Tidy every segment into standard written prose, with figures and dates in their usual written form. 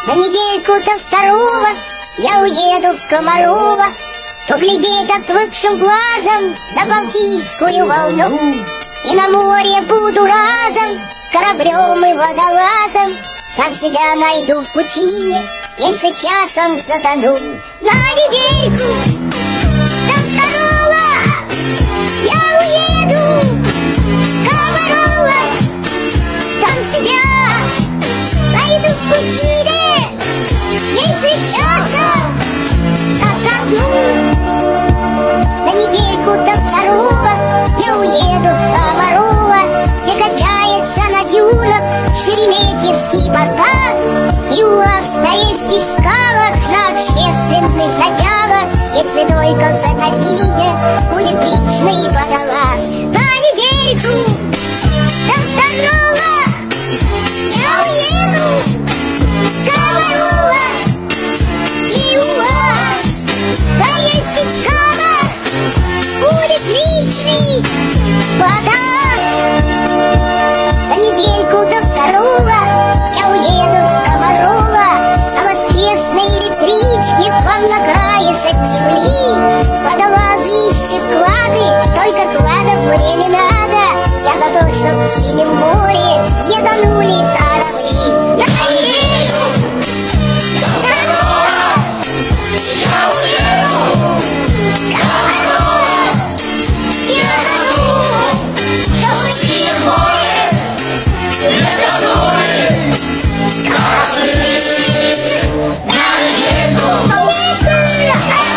На недельку до второго я уеду в Комарова, поглядеть отвыкшим глазом на Балтийскую волну. И на море буду разом кораблем и водолазом, сам себя найду в пучине, если часом затону. На недельку до второго я уеду в Комарова, сам себя найду в пучине, если часом затону. На недельку до второго я уеду в Комарова, где качается на дюнах Шереметьевский баркас, и у Астаильских скалах на общественных затягах, если только в Сахалине будет личный водолаз. На недельку до второго я уеду в Комарова, и у вас в Астаильских скалах будет личный водолаз. На недельку до второго я уеду в Комарова, а воскресной электричке к вам на краешек земли. Водолазы ищут клады, только кладов мне не надо. Я за то, чтоб в синем море не тонули корабли. На недельку до второго я уеду в Комарова, я за то, чтоб в синем море не тонули корабли. На недельку до второго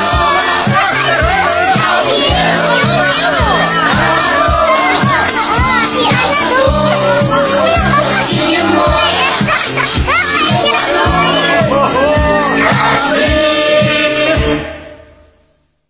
я уеду в Комарова, я за то,